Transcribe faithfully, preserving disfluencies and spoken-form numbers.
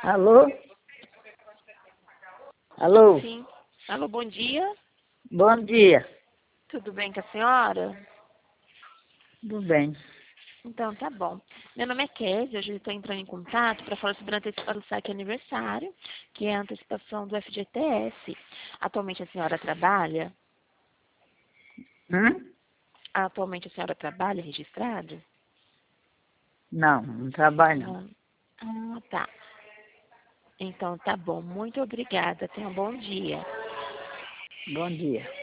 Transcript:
Alô? Alô? Sim. Alô, bom dia. Bom dia. Tudo bem com a senhora? Tudo bem. Então, tá bom. Meu nome é Kézia, hoje eu estou entrando em contato para falar sobre a antecipação do saque aniversário, que é a antecipação do F G T S. Atualmente a senhora trabalha? Hum? Atualmente a senhora trabalha registrado? Não, não trabalho não. Não. Ah, tá. Então, tá bom. Muito obrigada. Tenha um bom dia. Bom dia.